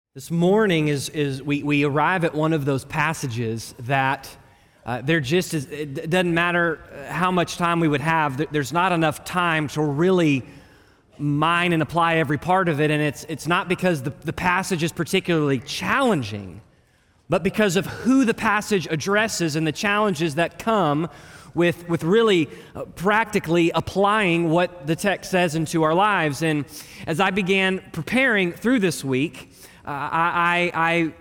This morning we arrive at one of those passages that it doesn't matter how much time we would have, there's not enough time to really mine and apply every part of it, and it's not because the passage is particularly challenging, but because of who the passage addresses and the challenges that come with really practically applying what the text says into our lives. And as I began preparing through this week, I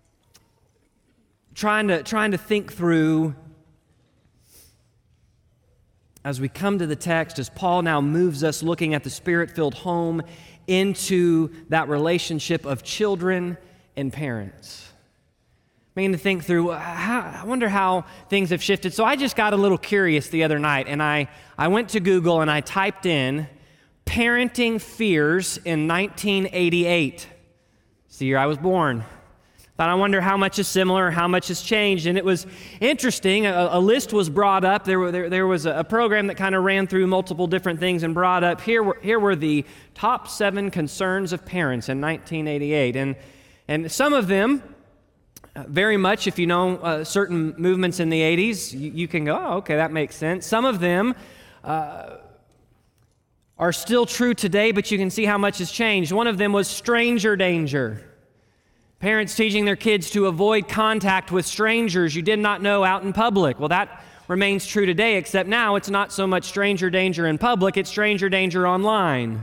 trying to think through as we come to the text, as Paul now moves us looking at the Spirit-filled home into that relationship of children and parents. I began to think through, I wonder how things have shifted. So I just got a little curious the other night, and I went to Google and I typed in parenting fears in 1988. It's the year I was born. Thought, I wonder how much is similar, how much has changed. And it was interesting. A list was brought up. There was a program that kind of ran through multiple different things and brought up, here were the top 7 concerns of parents in 1988. And some of them, very much, if you know certain movements in the 80s, you can go, oh, okay, that makes sense. Some of them are still true today, but you can see how much has changed. One of them was stranger danger. Parents teaching their kids to avoid contact with strangers you did not know out in public. Well, that remains true today, except now it's not so much stranger danger in public, it's stranger danger online.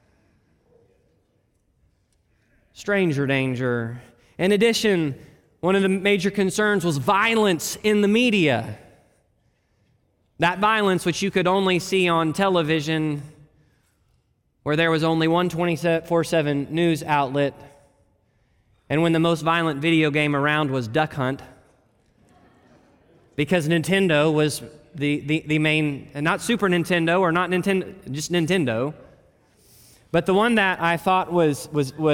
Stranger danger. In addition, one of the major concerns was violence in the media. That violence which you could only see on television, where there was only one 24/7 news outlet, and when the most violent video game around was Duck Hunt, because Nintendo was the main, and not Super Nintendo or not Nintendo, just Nintendo. But the one that I thought was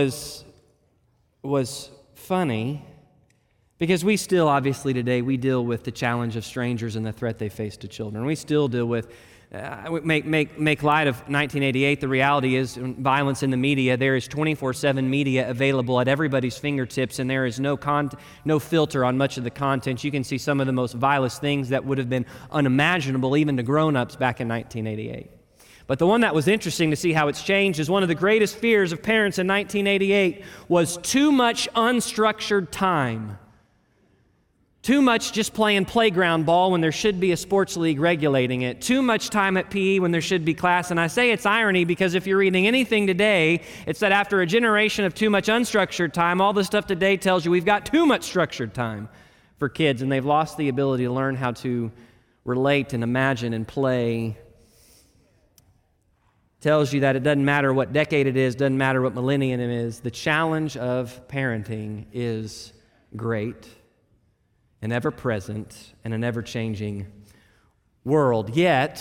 funny, because we still, obviously today, we deal with the challenge of strangers and the threat they face to children. We still deal with, make light of 1988. The reality is violence in the media. There is 24/7 media available at everybody's fingertips, and there is no filter on much of the content. You can see some of the most vilest things that would have been unimaginable even to grown-ups back in 1988. But the one that was interesting to see how it's changed is one of the greatest fears of parents in 1988 was too much unstructured time. Too much just playing playground ball when there should be a sports league regulating it. Too much time at PE when there should be class. And I say it's irony because if you're reading anything today, it's that after a generation of too much unstructured time, all the stuff today tells you we've got too much structured time for kids, and they've lost the ability to learn how to relate and imagine and play. Tells you that it doesn't matter what decade it is, doesn't matter what millennium it is. The challenge of parenting is great and ever-present in an ever-changing world. Yet,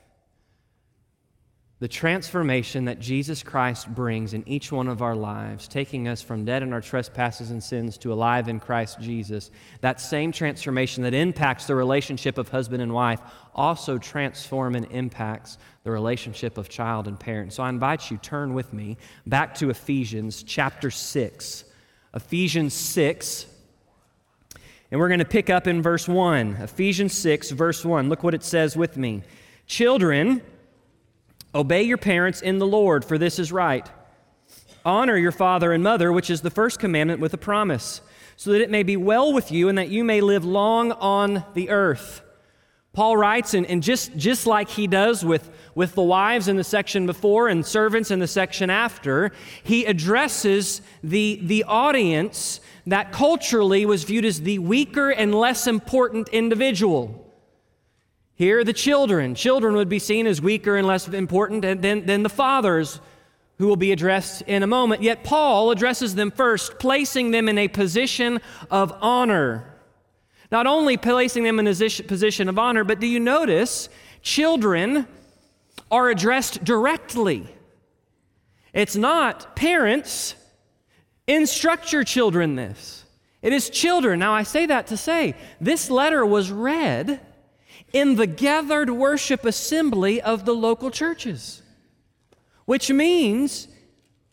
the transformation that Jesus Christ brings in each one of our lives, taking us from dead in our trespasses and sins to alive in Christ Jesus, that same transformation that impacts the relationship of husband and wife also transforms and impacts the relationship of child and parent. So I invite you, turn with me back to Ephesians chapter 6. Ephesians 6. And we're going to pick up in verse 1. Ephesians 6, verse 1. Look what it says with me. Children, obey your parents in the Lord, for this is right. Honor your father and mother, which is the first commandment with a promise, so that it may be well with you and that you may live long on the earth. Paul writes, and just like he does with the wives in the section before and servants in the section after, he addresses the audience that culturally was viewed as the weaker and less important individual. Here, the children. Children would be seen as weaker and less important than the fathers, who will be addressed in a moment. Yet Paul addresses them first, placing them in a position of honor. Not only placing them in a position of honor, but do you notice children are addressed directly? It's not parents, instruct your children this. It is children. Now I say that to say, this letter was read in the gathered worship assembly of the local churches, which means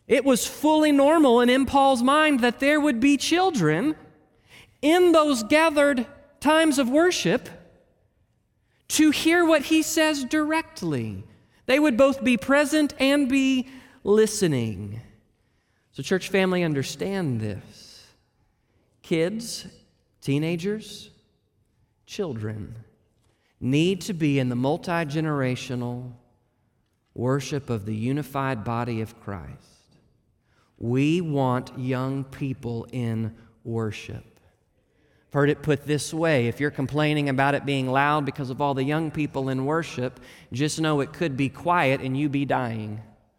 It was fully normal and in Paul's mind that there would be children in those gathered times of worship to hear what he says directly. They would both be present and be listening. So, church family, understand this. Kids, teenagers, children need to be in the multi-generational worship of the unified body of Christ. We want young people in worship. I've heard it put this way: if you're complaining about it being loud because of all the young people in worship, just know it could be quiet and you be dying.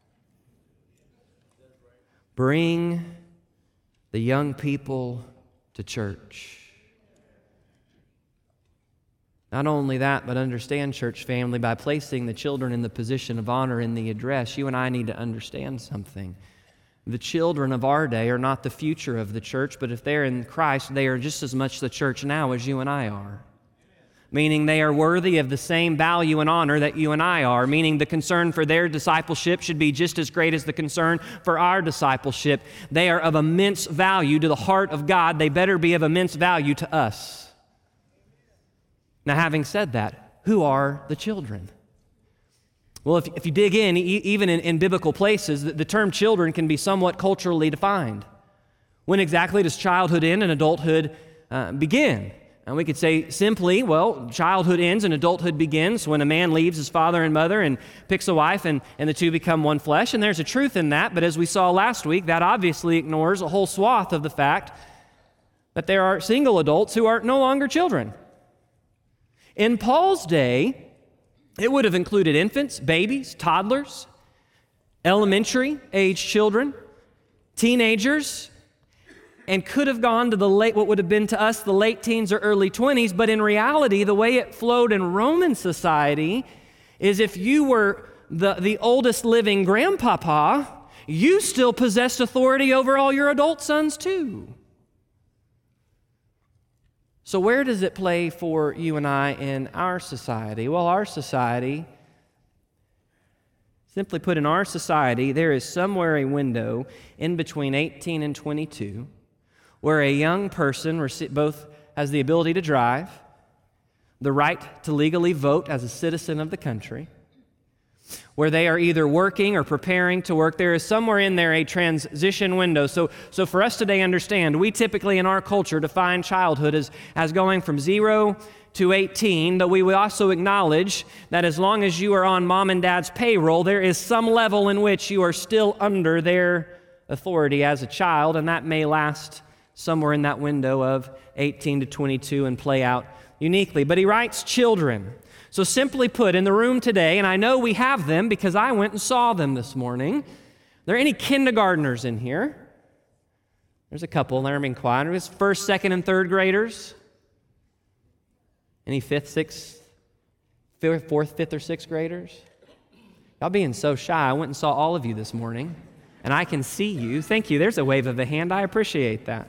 Bring the young people to church. Not only that, but understand, church family, by placing the children in the position of honor in the address, you and I need to understand something. The children of our day are not the future of the church, but if they're in Christ, they are just as much the church now as you and I are. Meaning they are worthy of the same value and honor that you and I are, meaning the concern for their discipleship should be just as great as the concern for our discipleship. They are of immense value to the heart of God. They better be of immense value to us. Now, having said that, who are the children? Well, if you dig in, even in biblical places, the term children can be somewhat culturally defined. When exactly does childhood end and adulthood begin? And we could say simply, well, childhood ends and adulthood begins when a man leaves his father and mother and picks a wife and the two become one flesh. And there's a truth in that, but as we saw last week, that obviously ignores a whole swath of the fact that there are single adults who are no longer children. In Paul's day, it would have included infants, babies, toddlers, elementary-age children, teenagers, and could have gone to what would have been to us the late teens or early 20s, but in reality, the way it flowed in Roman society is if you were the oldest living grandpapa, you still possessed authority over all your adult sons too. So where does it play for you and I in our society? Well, our society, simply put, in our society, there is somewhere a window in between 18 and 22 where a young person both has the ability to drive, the right to legally vote as a citizen of the country, where they are either working or preparing to work. There is somewhere in there a transition window. So for us today, understand, we typically in our culture define childhood as going from 0 to 18, but we will also acknowledge that as long as you are on mom and dad's payroll, there is some level in which you are still under their authority as a child, and that may last somewhere in that window of 18 to 22 and play out uniquely. But he writes children. So simply put, in the room today, and I know we have them because I went and saw them this morning. Are there any kindergartners in here? There's a couple. They're being quiet. There's first, second, and third graders. Any fourth, fifth, or sixth graders? Y'all being so shy. I went and saw all of you this morning, and I can see you. Thank you. There's a wave of the hand. I appreciate that.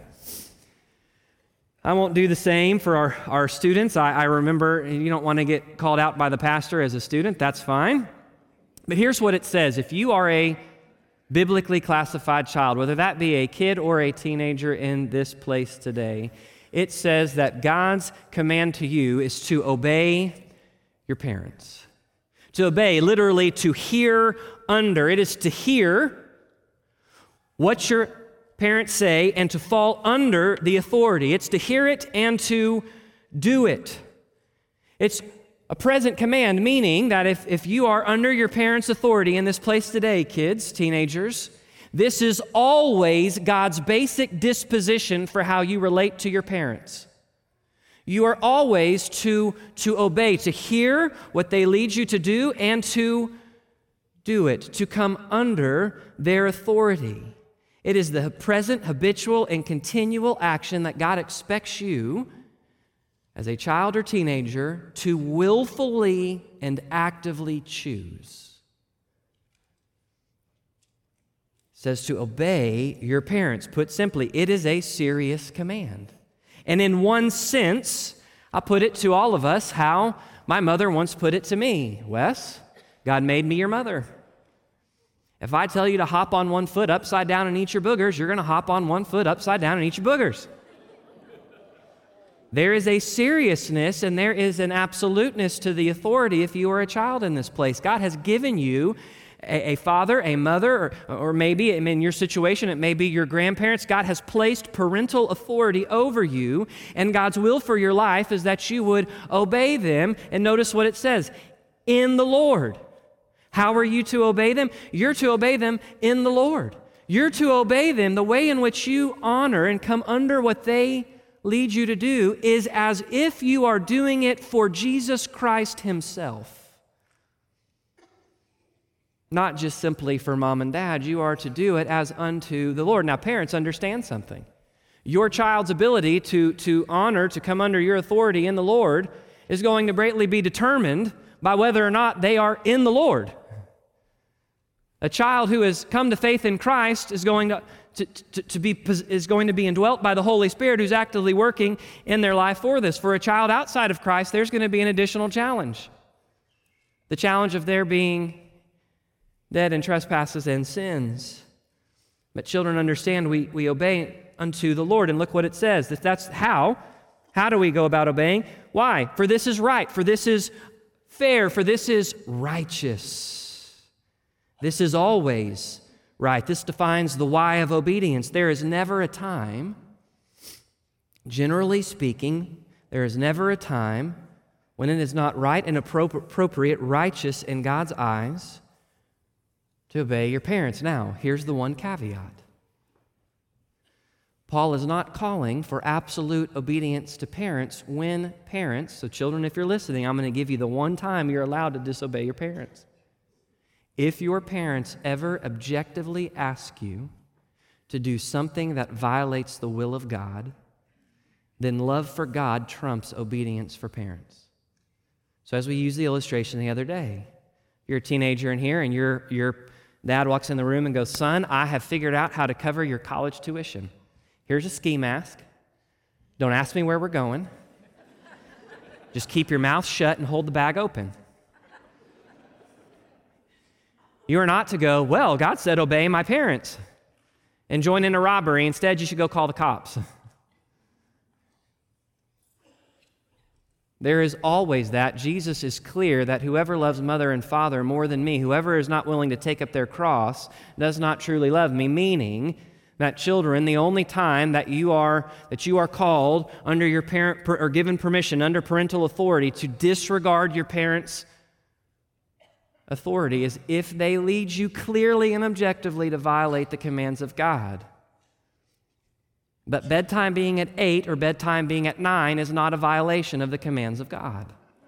I won't do the same for our students. I remember you don't want to get called out by the pastor as a student. That's fine. But here's what it says. If you are a biblically classified child, whether that be a kid or a teenager in this place today, it says that God's command to you is to obey your parents. To obey, literally to hear under. It is to hear what your parents say and to fall under the authority. It's to hear it and to do it. It's a present command, meaning that if you are under your parents' authority in this place today, kids, teenagers, this is always God's basic disposition for how you relate to your parents. You are always to obey, to hear what they lead you to do and to do it, to come under their authority. It is the present, habitual, and continual action that God expects you, as a child or teenager, to willfully and actively choose. It says to obey your parents. Put simply, it is a serious command. And in one sense, I'll put it to all of us how my mother once put it to me. Wes, God made me your mother. If I tell you to hop on one foot upside down and eat your boogers, you're going to hop on one foot upside down and eat your boogers. There is a seriousness and there is an absoluteness to the authority if you are a child in this place. God has given you a father, a mother, or maybe in your situation, it may be your grandparents. God has placed parental authority over you, and God's will for your life is that you would obey them. And notice what it says, in the Lord. How are you to obey them? You're to obey them in the Lord. You're to obey them. The way in which you honor and come under what they lead you to do is as if you are doing it for Jesus Christ himself. Not just simply for mom and dad. You are to do it as unto the Lord. Now, parents, understand something. Your child's ability to honor, to come under your authority in the Lord is going to greatly be determined by whether or not they are in the Lord. A child who has come to faith in Christ is going to be indwelt by the Holy Spirit who's actively working in their life for this. For a child outside of Christ, there's going to be an additional challenge. The challenge of their being dead in trespasses and sins. But children understand we obey unto the Lord. And look what it says. That's how. How do we go about obeying? Why? For this is right. For this is fair. For this is righteous. This is always right. This defines the why of obedience. There is never a time, generally speaking, there is never a time when it is not right and appropriate, righteous in God's eyes to obey your parents. Now, here's the one caveat. Paul is not calling for absolute obedience to parents when parents, so children, if you're listening, I'm going to give you the one time you're allowed to disobey your parents. If your parents ever objectively ask you to do something that violates the will of God, then love for God trumps obedience for parents. So as we used the illustration the other day, you're a teenager in here and your dad walks in the room and goes, son, I have figured out how to cover your college tuition. Here's a ski mask. Don't ask me where we're going. Just keep your mouth shut and hold the bag open. You are not to go, well, God said obey my parents and join in a robbery. Instead, you should go call the cops. There is always that. Jesus is clear that whoever loves mother and father more than me, whoever is not willing to take up their cross, does not truly love me, meaning that children, the only time that you are called under your parent or given permission under parental authority to disregard your parents' authority is if they lead you clearly and objectively to violate the commands of God. But bedtime being at 8 or bedtime being at 9 is not a violation of the commands of God.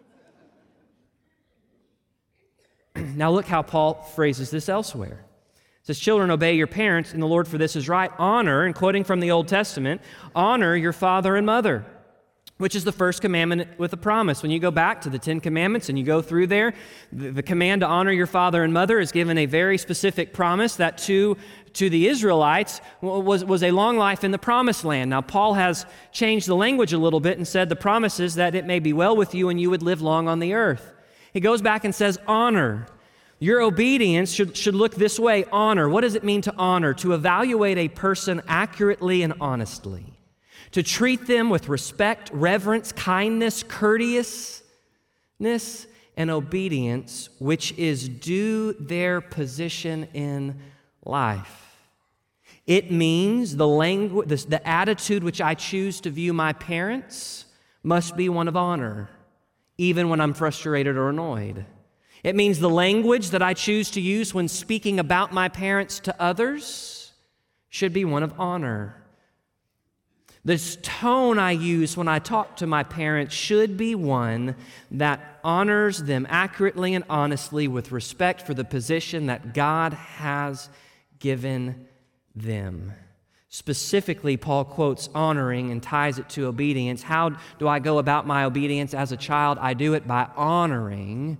Now look how Paul phrases this elsewhere. It says, children, obey your parents in the Lord, for this is right. Honor, and quoting from the Old Testament, honor your father and mother, which is the first commandment with a promise. When you go back to the 10 Commandments and you go through there, the command to honor your father and mother is given a very specific promise that to the Israelites was a long life in the promised land. Now, Paul has changed the language a little bit and said the promise is that it may be well with you and you would live long on the earth. He goes back and says, honor. Your obedience should look this way. Honor. What does it mean to honor? To evaluate a person accurately and honestly. To treat them with respect, reverence, kindness, courteousness, and obedience, which is due their position in life. It means the attitude which I choose to view my parents must be one of honor, even when I'm frustrated or annoyed. It means the language that I choose to use when speaking about my parents to others should be one of honor. This tone I use when I talk to my parents should be one that honors them accurately and honestly with respect for the position that God has given them. Specifically, Paul quotes honoring and ties it to obedience. How do I go about my obedience as a child? I do it by honoring.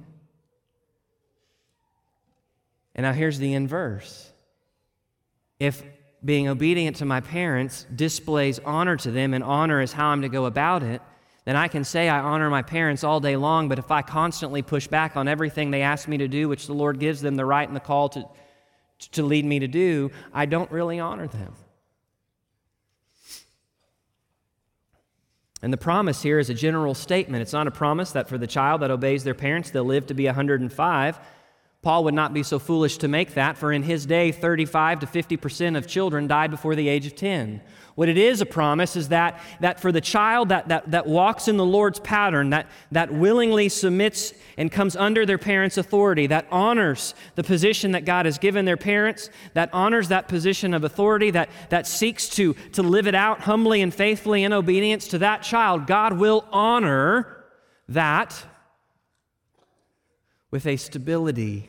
And now here's the inverse. If being obedient to my parents displays honor to them, and honor is how I'm to go about it, then I can say I honor my parents all day long, but if I constantly push back on everything they ask me to do, which the Lord gives them the right and the call to lead me to do, I don't really honor them. And the promise here is a general statement. It's not a promise that for the child that obeys their parents, they'll live to be 105. Paul would not be so foolish to make that, for in his day, 35 to 50% of children died before the age of 10. What it is a promise is that for the child that walks in the Lord's pattern, that willingly submits and comes under their parents' authority, that honors the position that God has given their parents, that honors that position of authority, that seeks to live it out humbly and faithfully in obedience to that child, God will honor that with a stability,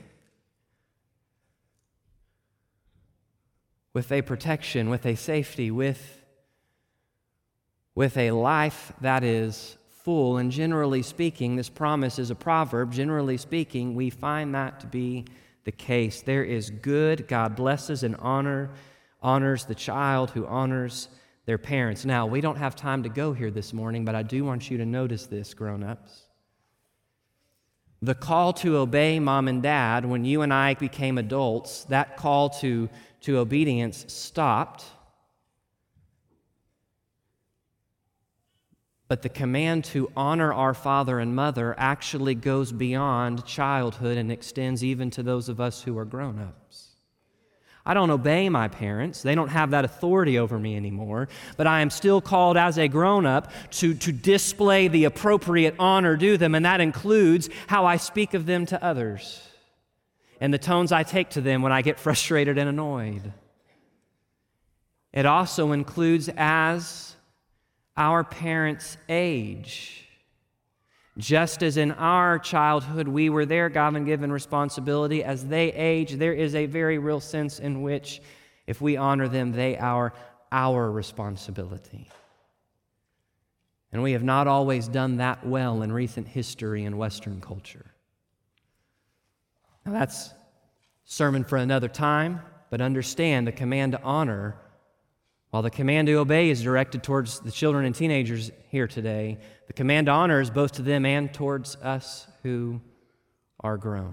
with a protection, with a safety, with a life that is full. And generally speaking, this promise is a proverb. Generally speaking, we find that to be the case. There is good. God blesses and honors the child who honors their parents. Now, we don't have time to go here this morning, but I do want you to notice this, grown-ups. The call to obey mom and dad, when you and I became adults, that call to obedience stopped. But the command to honor our father and mother actually goes beyond childhood and extends even to those of us who are grown-ups. I don't obey my parents. They don't have that authority over me anymore. But I am still called as a grown-up to display the appropriate honor due them, and that includes how I speak of them to others and the tones I take to them when I get frustrated and annoyed. It also includes as our parents age. Just as in our childhood we were their God-given responsibility, as they age, there is a very real sense in which if we honor them, they are our responsibility. And we have not always done that well in recent history in Western culture. Now that's a sermon for another time, but understand the command to honor, while the command to obey is directed towards the children and teenagers here today, the command to honor is both to them and towards us who are grown.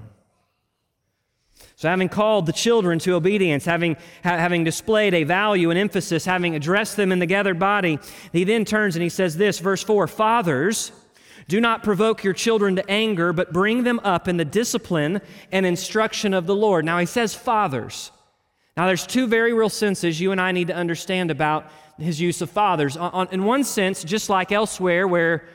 So having called the children to obedience, having displayed a value and emphasis, having addressed them in the gathered body, he then turns and he says this, verse 4, "Fathers, do not provoke your children to anger, but bring them up in the discipline and instruction of the Lord." Now he says fathers. Now there's two very real senses you and I need to understand about his use of fathers. In one sense, just like elsewhere where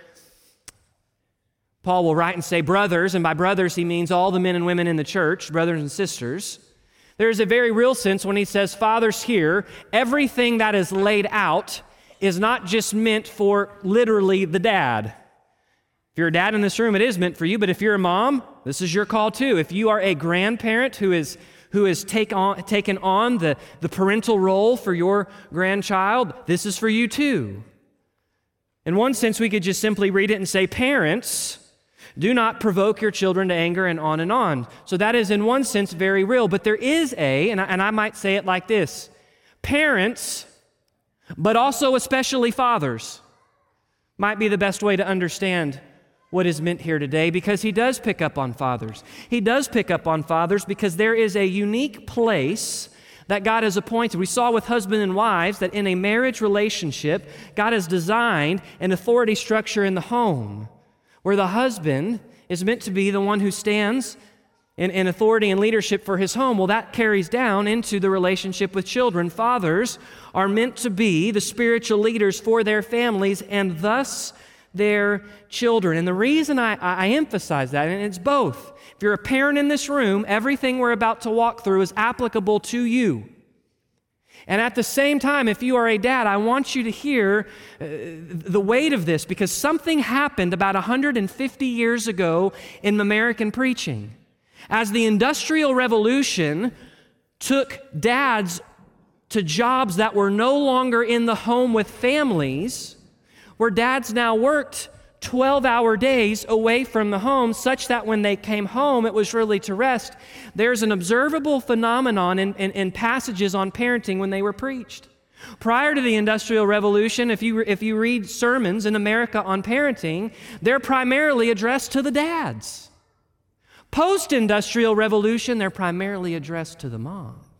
Paul will write and say brothers, and by brothers he means all the men and women in the church, brothers and sisters. There is a very real sense when he says fathers here, everything that is laid out is not just meant for literally the dad. If you're a dad in this room, it is meant for you, but if you're a mom, this is your call too. If you are a grandparent who has taken on the parental role for your grandchild, this is for you too. In one sense, we could just simply read it and say, parents, do not provoke your children to anger, and on and on. So that is in one sense very real, but there is and I might say it like this, parents, but also especially fathers, might be the best way to understand what is meant here today, because he does pick up on fathers. He does pick up on fathers because there is a unique place that God has appointed. We saw with husband and wives that in a marriage relationship, God has designed an authority structure in the home where the husband is meant to be the one who stands in authority and leadership for his home. Well, that carries down into the relationship with children. Fathers are meant to be the spiritual leaders for their families and thus their children. And the reason I emphasize that, and it's both. If you're a parent in this room, everything we're about to walk through is applicable to you. And at the same time, if you are a dad, I want you to hear the weight of this, because something happened about 150 years ago in American preaching. As the Industrial Revolution took dads to jobs that were no longer in the home with families, where dads now worked 12-hour days away from the home, such that when they came home, it was really to rest. There's an observable phenomenon in passages on parenting when they were preached. Prior to the Industrial Revolution, if you read sermons in America on parenting, they're primarily addressed to the dads. Post-Industrial Revolution, they're primarily addressed to the moms.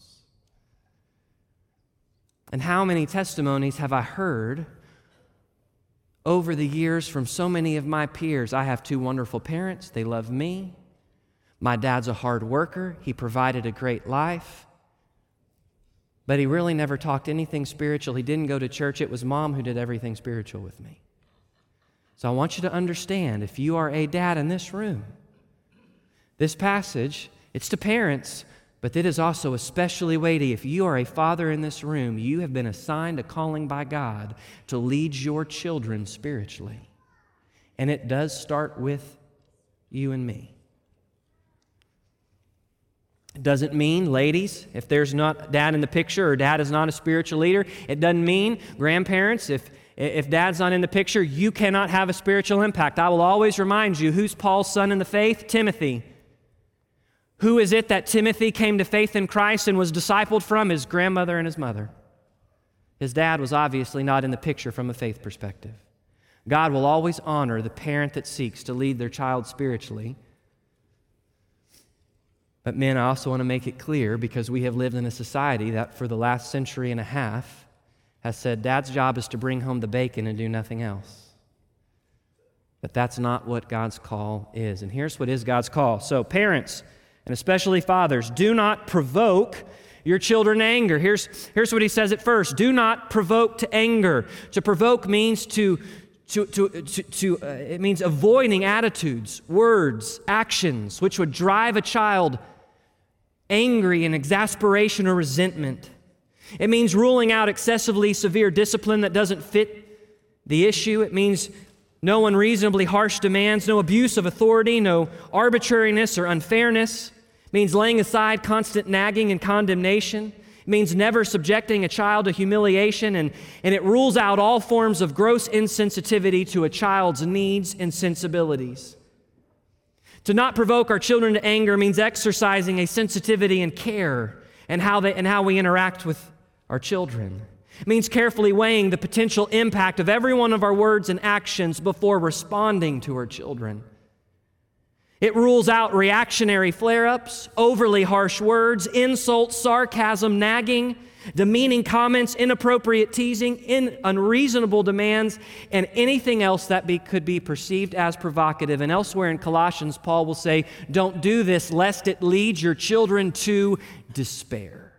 And how many testimonies have I heard over the years from so many of my peers? I have 2 wonderful parents. They love me. My dad's a hard worker. He provided a great life. But he really never talked anything spiritual. He didn't go to church. It was Mom who did everything spiritual with me. So I want you to understand, if you are a dad in this room, this passage, it's to parents, but it is also especially weighty. If you are a father in this room, you have been assigned a calling by God to lead your children spiritually. And it does start with you and me. It doesn't mean, ladies, if there's not dad in the picture or dad is not a spiritual leader, it doesn't mean, grandparents, if dad's not in the picture, you cannot have a spiritual impact. I will always remind you, who's Paul's son in the faith? Timothy. Who is it that Timothy came to faith in Christ and was discipled from? His grandmother and his mother. His dad was obviously not in the picture from a faith perspective. God will always honor the parent that seeks to lead their child spiritually. But men, I also want to make it clear, because we have lived in a society that for the last century and a half has said dad's job is to bring home the bacon and do nothing else. But that's not what God's call is. And here's what is God's call. So parents, and especially fathers, do not provoke your children to anger. Here's what he says at first. Do not provoke to anger. To provoke means it means avoiding attitudes, words, actions, which would drive a child angry in exasperation or resentment. It means ruling out excessively severe discipline that doesn't fit the issue. It means no unreasonably harsh demands, no abuse of authority, no arbitrariness or unfairness. It means laying aside constant nagging and condemnation. It means never subjecting a child to humiliation, and it rules out all forms of gross insensitivity to a child's needs and sensibilities. To not provoke our children to anger means exercising a sensitivity and care and how we interact with our children. It means carefully weighing the potential impact of every one of our words and actions before responding to our children. It rules out reactionary flare-ups, overly harsh words, insults, sarcasm, nagging, demeaning comments, inappropriate teasing, unreasonable demands, and anything else that could be perceived as provocative. And elsewhere in Colossians, Paul will say, don't do this lest it leads your children to despair.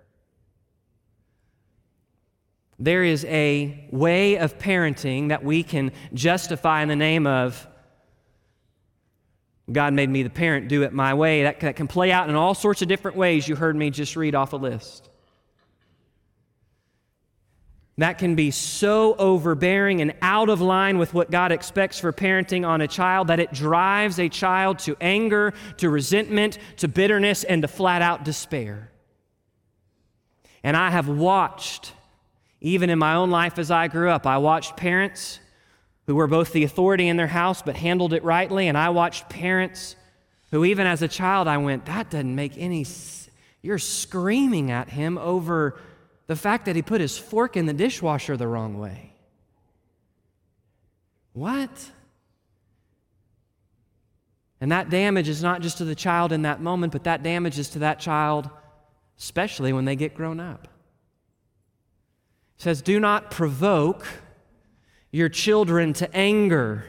There is a way of parenting that we can justify in the name of God made me the parent, do it my way. That can play out in all sorts of different ways. You heard me just read off a list. That can be so overbearing and out of line with what God expects for parenting on a child that it drives a child to anger, to resentment, to bitterness, and to flat-out despair. And I have watched, even in my own life as I grew up, I watched parents who were both the authority in their house but handled it rightly, and I watched parents who even as a child I went, that doesn't make any sense. You're screaming at him over the fact that he put his fork in the dishwasher the wrong way. What? And that damage is not just to the child in that moment, but that damage is to that child, especially when they get grown up. It says, do not provoke your children to anger.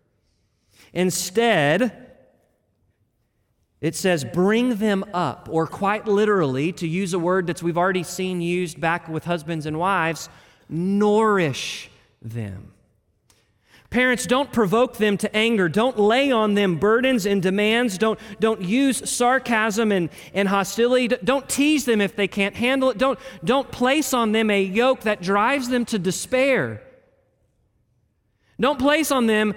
Instead, it says, bring them up, or quite literally, to use a word that we've already seen used back with husbands and wives, nourish them. Parents, don't provoke them to anger. Don't lay on them burdens and demands. Don't use sarcasm and hostility. Don't tease them if they can't handle it. Don't place on them a yoke that drives them to despair. Don't place on them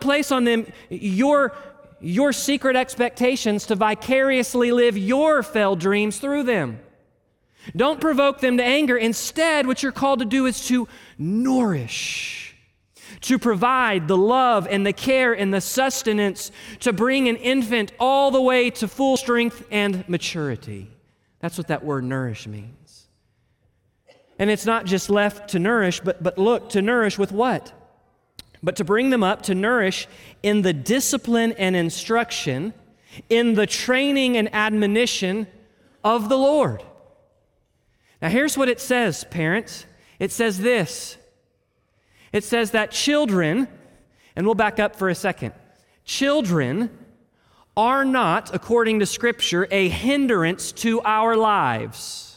your secret expectations to vicariously live your failed dreams through them. Don't provoke them to anger. Instead, what you're called to do is to nourish, to provide the love and the care and the sustenance to bring an infant all the way to full strength and maturity. That's what that word nourish means. And it's not just left to nourish, but look, to nourish with what? But to bring them up, to nourish in the discipline and instruction, in the training and admonition of the Lord. Now here's what it says, parents. It says this. It says that children, and we'll back up for a second, children are not, according to Scripture, a hindrance to our lives.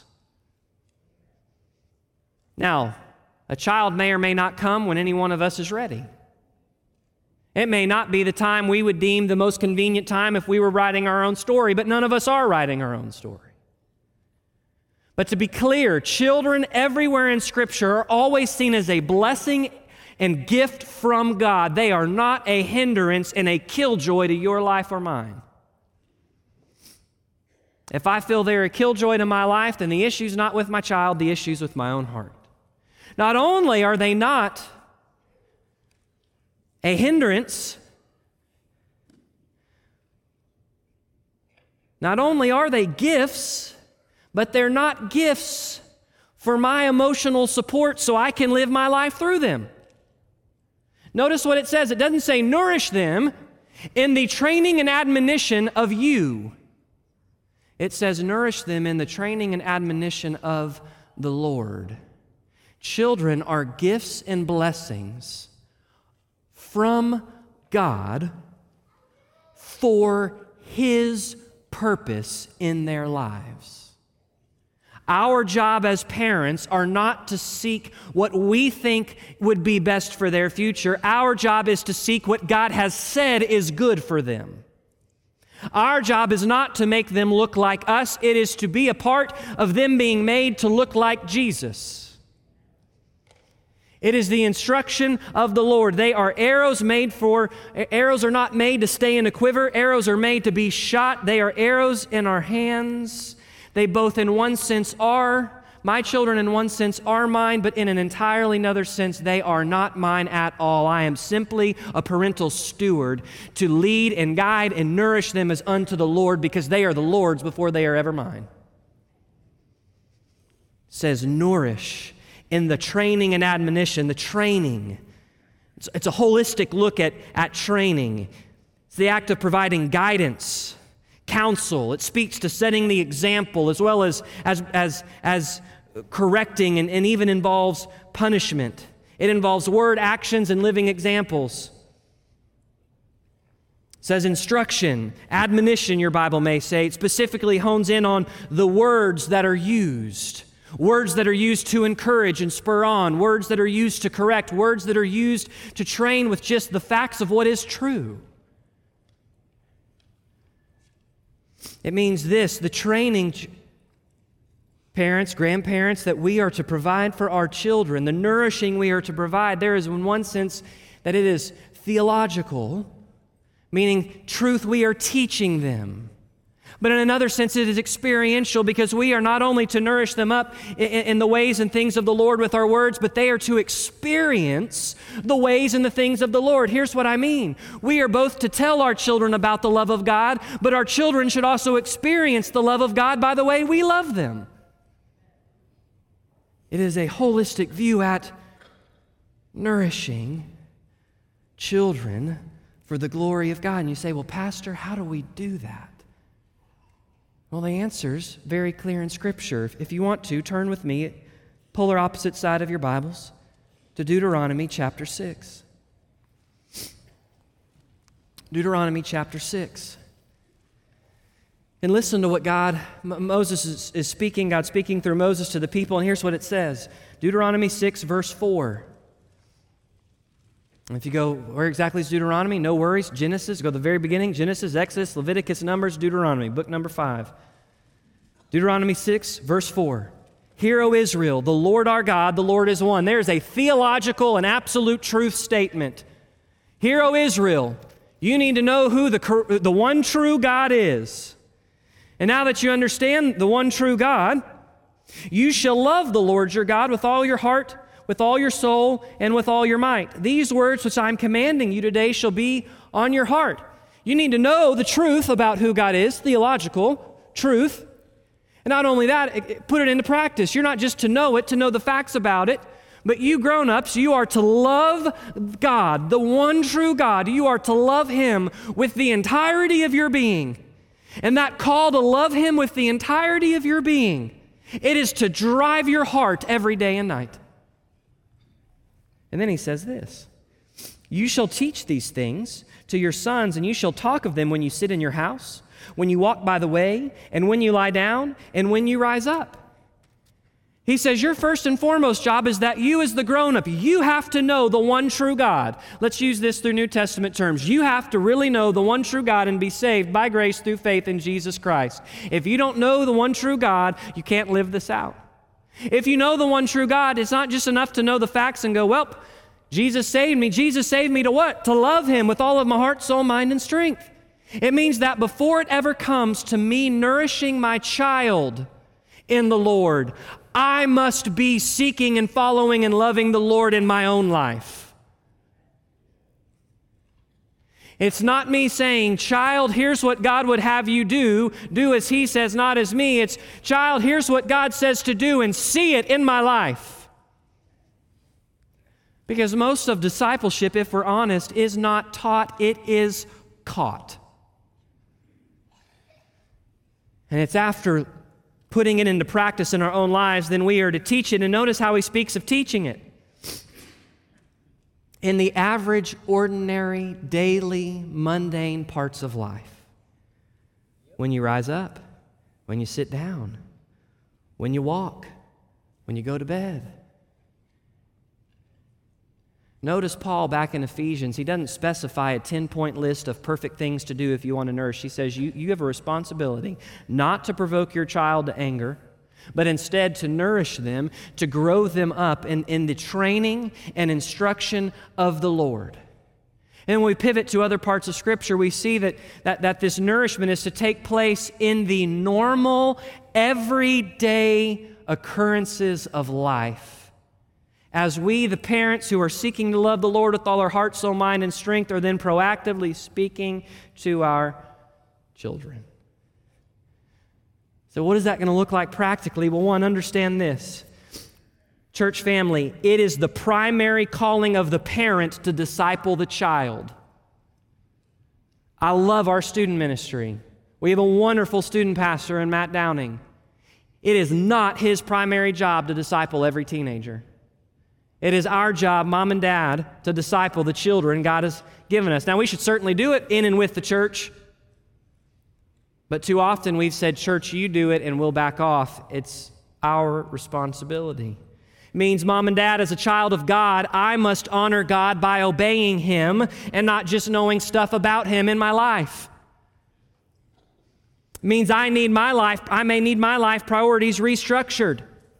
Now, a child may or may not come when any one of us is ready. It may not be the time we would deem the most convenient time if we were writing our own story, but none of us are writing our own story. But to be clear, children everywhere in Scripture are always seen as a blessing and gift from God. They are not a hindrance and a killjoy to your life or mine. If I feel they're a killjoy to my life, then the issue's not with my child, the issue's with my own heart. Not only are they not a hindrance, not only are they gifts, but they're not gifts for my emotional support so I can live my life through them. Notice what it says. It doesn't say nourish them in the training and admonition of you. It says nourish them in the training and admonition of the Lord. Children are gifts and blessings from God for His purpose in their lives. Our job as parents are not to seek what we think would be best for their future. Our job is to seek what God has said is good for them. Our job is not to make them look like us. It is to be a part of them being made to look like Jesus. It is the instruction of the Lord. They are arrows are not made to stay in a quiver. Arrows are made to be shot. They are arrows in our hands. They both in one sense are, my children in one sense are mine, but in an entirely another sense, they are not mine at all. I am simply a parental steward to lead and guide and nourish them as unto the Lord because they are the Lord's before they are ever mine. It says nourish in the training and admonition, the training. It's a holistic look at training. It's the act of providing guidance, counsel. It speaks to setting the example as well as correcting and even involves punishment. It involves word, actions, and living examples. It says instruction, admonition, your Bible may say. It specifically hones in on the words that are used. Words that are used to encourage and spur on. Words that are used to correct. Words that are used to train with just the facts of what is true. It means this, the training, parents, grandparents, that we are to provide for our children, the nourishing we are to provide, there is in one sense that it is theological, meaning truth we are teaching them. But in another sense, it is experiential because we are not only to nourish them up in the ways and things of the Lord with our words, but they are to experience the ways and the things of the Lord. Here's what I mean. We are both to tell our children about the love of God, but our children should also experience the love of God by the way we love them. It is a holistic view at nourishing children for the glory of God. And you say, well, Pastor, how do we do that? Well, the answer's very clear in Scripture. If you want to, turn with me, polar opposite side of your Bibles, to Deuteronomy chapter 6. Deuteronomy chapter 6. And listen to what Moses is speaking, God speaking through Moses to the people, and here's what it says. Deuteronomy 6, verse 4. And if you go, where exactly is Deuteronomy? No worries. Genesis, go to the very beginning. Genesis, Exodus, Leviticus, Numbers, Deuteronomy, book number 5. Deuteronomy 6, verse 4. Hear, O Israel, the Lord our God, the Lord is one. There's a theological and absolute truth statement. Hear, O Israel, you need to know who the one true God is. And now that you understand the one true God, you shall love the Lord your God with all your heart, with all your soul, and with all your might. These words which I'm commanding you today shall be on your heart. You need to know the truth about who God is, theological truth. And not only that, put it into practice. You're not just to know it, to know the facts about it, but you grown-ups, you are to love God, the one true God. You are to love Him with the entirety of your being. And that call to love Him with the entirety of your being, it is to drive your heart every day and night. And then he says this, you shall teach these things to your sons, and you shall talk of them when you sit in your house, when you walk by the way, and when you lie down, and when you rise up. He says your first and foremost job is that you as the grown-up, you have to know the one true God. Let's use this through New Testament terms. You have to really know the one true God and be saved by grace through faith in Jesus Christ. If you don't know the one true God, you can't live this out. If you know the one true God, it's not just enough to know the facts and go, well, Jesus saved me. Jesus saved me to what? To love Him with all of my heart, soul, mind, and strength. It means that before it ever comes to me nourishing my child in the Lord, I must be seeking and following and loving the Lord in my own life. It's not me saying, child, here's what God would have you do. Do as He says, not as me. It's, child, here's what God says to do, and see it in my life. Because most of discipleship, if we're honest, is not taught, it is caught. And it's after putting it into practice in our own lives, then we are to teach it. And notice how he speaks of teaching it. In the average, ordinary, daily, mundane parts of life. When you rise up, when you sit down, when you walk, when you go to bed. Notice Paul back in Ephesians, he doesn't specify a 10-point list of perfect things to do if you want to nourish. He says you have a responsibility not to provoke your child to anger, but instead to nourish them, to grow them up in the training and instruction of the Lord. And when we pivot to other parts of Scripture, we see that this nourishment is to take place in the normal, everyday occurrences of life. As we, the parents who are seeking to love the Lord with all our heart, soul, mind, and strength, are then proactively speaking to our children. So what is that going to look like practically? Well, one, understand this. Church family, it is the primary calling of the parent to disciple the child. I love our student ministry. We have a wonderful student pastor in Matt Downing. It is not his primary job to disciple every teenager. It is our job, mom and dad, to disciple the children God has given us. Now, we should certainly do it in and with the church. But too often we've said, church, you do it and we'll back off. It's our responsibility. It means, mom and dad, as a child of God, I must honor God by obeying Him and not just knowing stuff about Him in my life. It means I may need my life priorities restructured.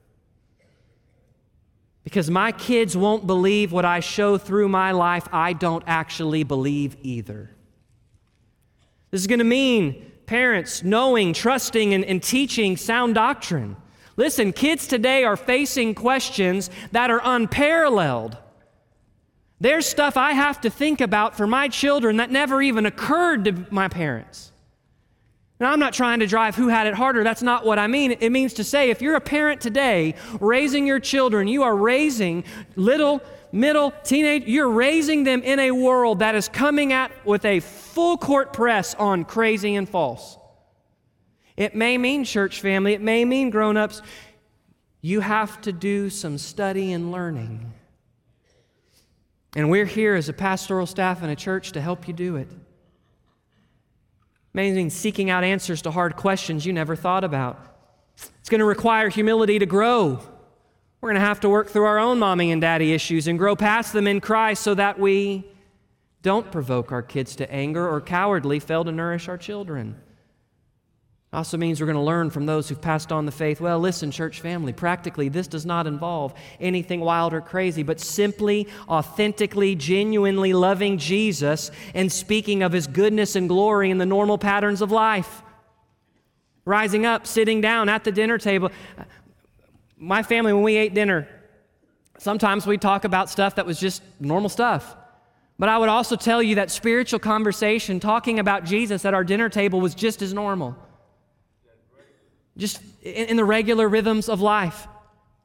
Because my kids won't believe what I show through my life, I don't actually believe either. This is going to mean parents knowing, trusting, and teaching sound doctrine. Listen, kids today are facing questions that are unparalleled. There's stuff I have to think about for my children that never even occurred to my parents. Now, I'm not trying to drive who had it harder. That's not what I mean. It means to say, if you're a parent today raising your children, you are raising little, middle, teenage, you're raising them in a world that is coming at with a full court press on crazy and false. It may mean, church family, it may mean grown-ups, you have to do some study and learning. And we're here as a pastoral staff and a church to help you do it. Meaning seeking out answers to hard questions you never thought about. It's going to require humility to grow. We're going to have to work through our own mommy and daddy issues and grow past them in Christ so that we don't provoke our kids to anger or cowardly fail to nourish our children. It also means we're going to learn from those who've passed on the faith. Well, listen, church family, practically this does not involve anything wild or crazy, but simply, authentically, genuinely loving Jesus and speaking of His goodness and glory in the normal patterns of life. Rising up, sitting down at the dinner table. My family, when we ate dinner, sometimes we talk about stuff that was just normal stuff. But I would also tell you that spiritual conversation, talking about Jesus at our dinner table, was just as normal. Just in the regular rhythms of life.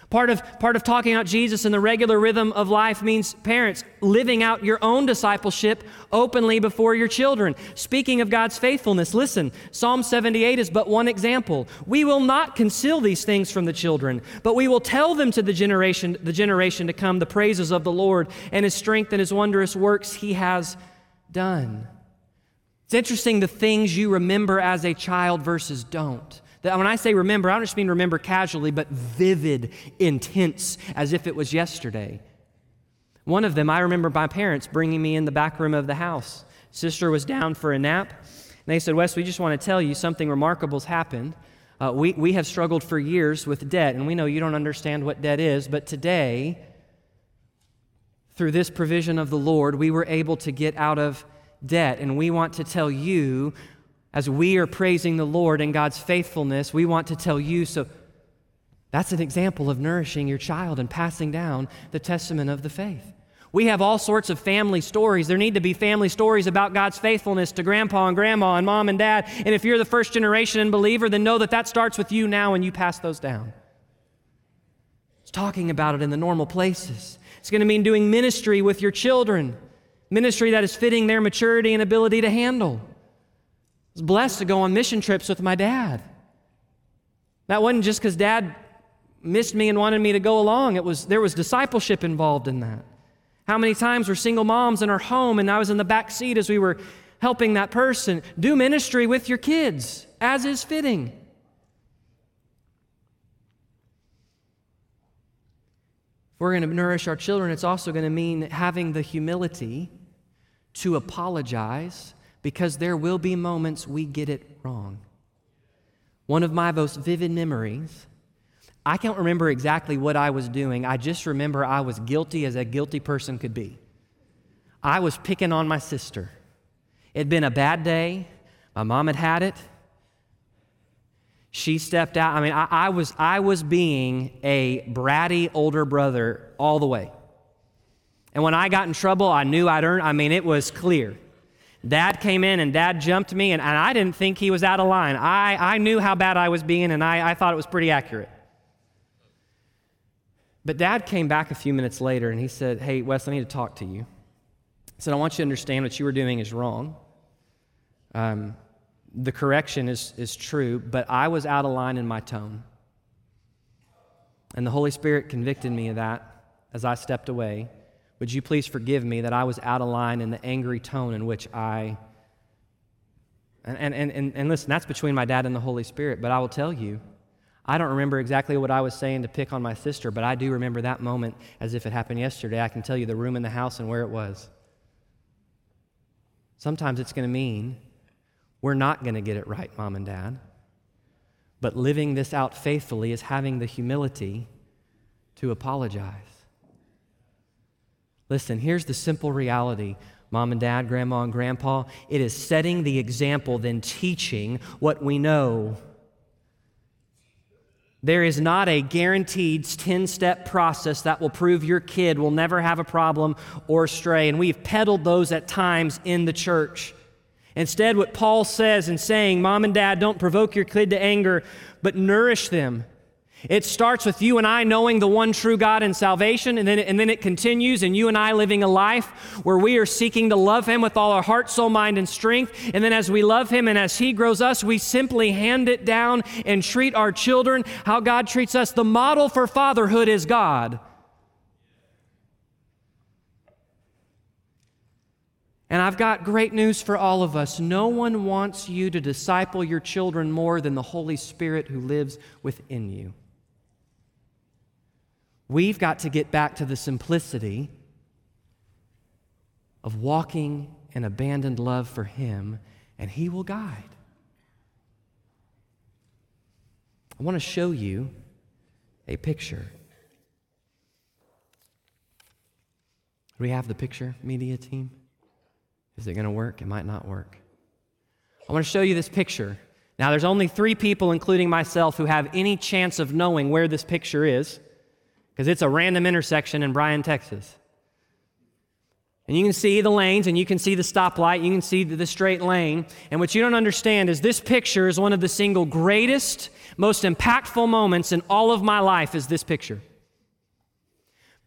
Part of talking about Jesus in the regular rhythm of life means parents living out your own discipleship openly before your children. Speaking of God's faithfulness, listen, Psalm 78 is but one example. We will not conceal these things from the children, but we will tell them to the generation to come the praises of the Lord and His strength and His wondrous works He has done. It's interesting the things you remember as a child versus don't. When I say remember, I don't just mean remember casually, but vivid, intense, as if it was yesterday. One of them, I remember my parents bringing me in the back room of the house. Sister was down for a nap, and they said, Wes, we just want to tell you something remarkable's happened. We have struggled for years with debt, and we know you don't understand what debt is, but today, through this provision of the Lord, we were able to get out of debt, and we want to tell you, as we are praising the Lord and God's faithfulness, we want to tell you. So that's an example of nourishing your child and passing down the testament of the faith. We have all sorts of family stories. There need to be family stories about God's faithfulness to grandpa and grandma and mom and dad. And if you're the first generation believer, then know that starts with you now and you pass those down. It's talking about it in the normal places. It's going to mean doing ministry with your children, ministry that is fitting their maturity and ability to handle. I was blessed to go on mission trips with my dad. That wasn't just because Dad missed me and wanted me to go along. There was discipleship involved in that. How many times were single moms in our home and I was in the back seat as we were helping that person? Do ministry with your kids, as is fitting. If we're going to nourish our children, it's also going to mean having the humility to apologize, because there will be moments we get it wrong. One of my most vivid memories, I can't remember exactly what I was doing. I just remember I was guilty as a guilty person could be. I was picking on my sister. It'd been a bad day. My mom had it. She stepped out. I mean, I was being a bratty older brother all the way. And when I got in trouble, I knew I'd earned. I mean, it was clear. Dad came in and Dad jumped me, and I didn't think he was out of line. I knew how bad I was being, and I thought it was pretty accurate. But Dad came back a few minutes later, and he said, hey, Wes, I need to talk to you. He said, I want you to understand what you were doing is wrong. The correction is true, but I was out of line in my tone. And the Holy Spirit convicted me of that as I stepped away. Would you please forgive me that I was out of line in the angry tone in which and listen, that's between my dad and the Holy Spirit, but I will tell you, I don't remember exactly what I was saying to pick on my sister, but I do remember that moment as if it happened yesterday. I can tell you the room in the house and where it was. Sometimes it's going to mean we're not going to get it right, Mom and Dad, but living this out faithfully is having the humility to apologize. Listen, here's the simple reality, Mom and Dad, Grandma and Grandpa. It is setting the example, then teaching what we know. There is not a guaranteed 10-step process that will prove your kid will never have a problem or stray, and we've peddled those at times in the church. Instead, what Paul says in saying, Mom and Dad, don't provoke your kid to anger, but nourish them. It starts with you and I knowing the one true God and salvation, and then it continues in you and I living a life where we are seeking to love Him with all our heart, soul, mind, and strength. And then as we love Him and as He grows us, we simply hand it down and treat our children how God treats us. The model for fatherhood is God. And I've got great news for all of us. No one wants you to disciple your children more than the Holy Spirit who lives within you. We've got to get back to the simplicity of walking in abandoned love for Him, and He will guide. I want to show you a picture. Do we have the picture, media team? Is it going to work? It might not work. I want to show you this picture. Now, there's only 3 people, including myself, who have any chance of knowing where this picture is, because it's a random intersection in Bryan, Texas. And you can see the lanes, and you can see the stoplight, you can see the straight lane. And what you don't understand is this picture is one of the single greatest, most impactful moments in all of my life is this picture.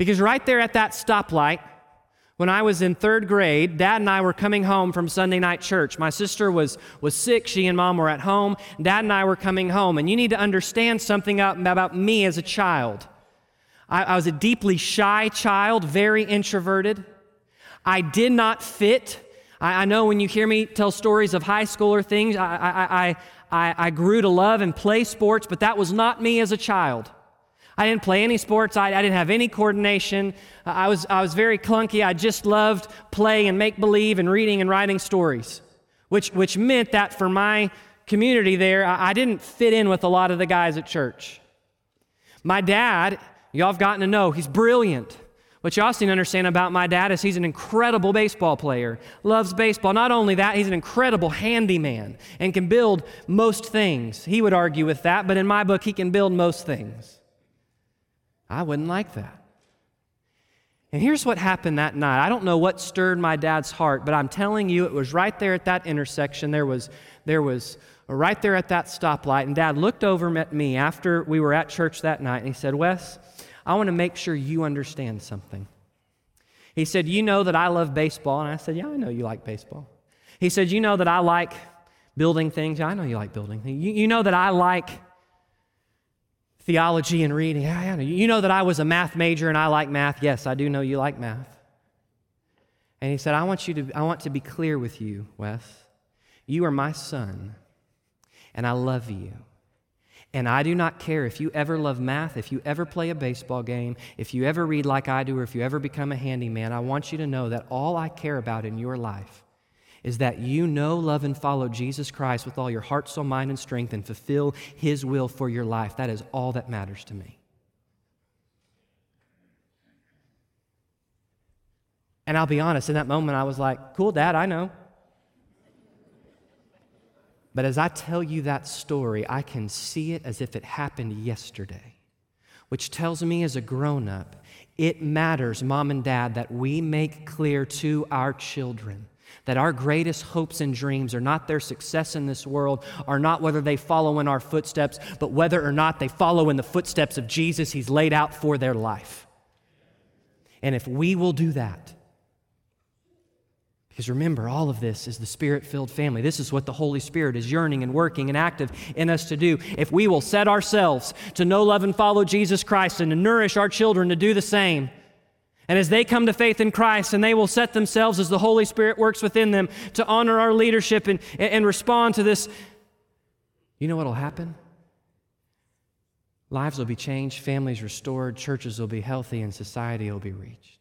Because right there at that stoplight, when I was in 3rd grade, Dad and I were coming home from Sunday night church. My sister was sick. She and Mom were at home. Dad and I were coming home. And you need to understand something about me as a child. I was a deeply shy child, very introverted. I did not fit. I know when you hear me tell stories of high school or things, I grew to love and play sports, but that was not me as a child. I didn't play any sports. I didn't have any coordination. I was very clunky. I just loved play and make-believe and reading and writing stories, which meant that for my community there, I didn't fit in with a lot of the guys at church. My dad, y'all have gotten to know, he's brilliant. What you also need to understand about my dad is he's an incredible baseball player, loves baseball. Not only that, he's an incredible handyman and can build most things. He would argue with that, but in my book, he can build most things. I wouldn't like that. And here's what happened that night. I don't know what stirred my dad's heart, but I'm telling you, it was right there at that intersection. There was right there at that stoplight, and Dad looked over at me after we were at church that night, and he said, "Wes, I want to make sure you understand something." He said, "You know that I love baseball." And I said, "Yeah, I know you like baseball." He said, "You know that I like building things." "Yeah, I know you like building things." You know that I like theology and reading." "Yeah, I know." "You know that I was a math major and I like math." "Yes, I do know you like math." And he said, I want to be clear with you, Wes. You are my son, and I love you. And I do not care if you ever love math, if you ever play a baseball game, if you ever read like I do, or if you ever become a handyman. I want you to know that all I care about in your life is that you know, love, and follow Jesus Christ with all your heart, soul, mind, and strength, and fulfill His will for your life. That is all that matters to me. And I'll be honest, in that moment I was like, "Cool, Dad, I know." But as I tell you that story, I can see it as if it happened yesterday, which tells me as a grown-up, it matters, Mom and Dad, that we make clear to our children that our greatest hopes and dreams are not their success in this world, are not whether they follow in our footsteps, but whether or not they follow in the footsteps of Jesus He's laid out for their life. And if we will do that, because remember, all of this is the Spirit-filled family. This is what the Holy Spirit is yearning and working and active in us to do. If we will set ourselves to know, love, and follow Jesus Christ and to nourish our children to do the same, and as they come to faith in Christ and they will set themselves as the Holy Spirit works within them to honor our leadership and respond to this, you know what will happen? Lives will be changed, families restored, churches will be healthy, and society will be reached.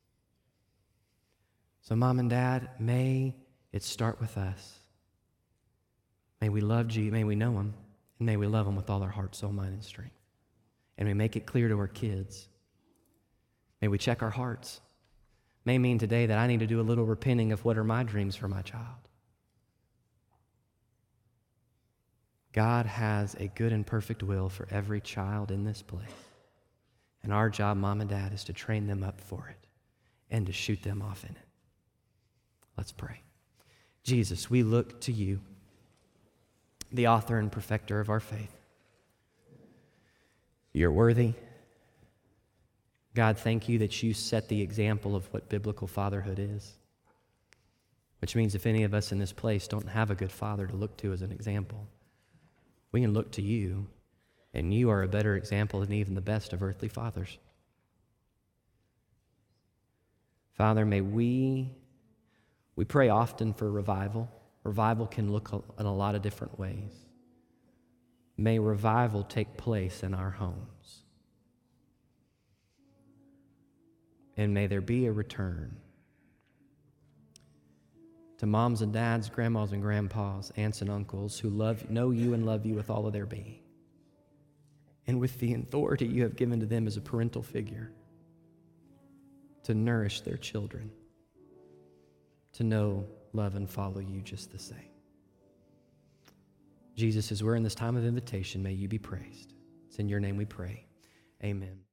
So Mom and Dad, may it start with us. May we love Jesus, may we know Him, and may we love Him with all our heart, soul, mind, and strength. And we make it clear to our kids. May we check our hearts. May mean today that I need to do a little repenting of what are my dreams for my child. God has a good and perfect will for every child in this place. And our job, Mom and Dad, is to train them up for it and to shoot them off in it. Let's pray. Jesus, we look to you, the author and perfecter of our faith. You're worthy. God, thank you that you set the example of what biblical fatherhood is, which means if any of us in this place don't have a good father to look to as an example, we can look to you, and you are a better example than even the best of earthly fathers. Father, may we pray often for revival. Revival can look in a lot of different ways. May revival take place in our homes. And may there be a return to moms and dads, grandmas and grandpas, aunts and uncles who know you and love you with all of their being, and with the authority you have given to them as a parental figure to nourish their children, to know, love, and follow you just the same. Jesus, as we're in this time of invitation, may you be praised. It's in your name we pray. Amen.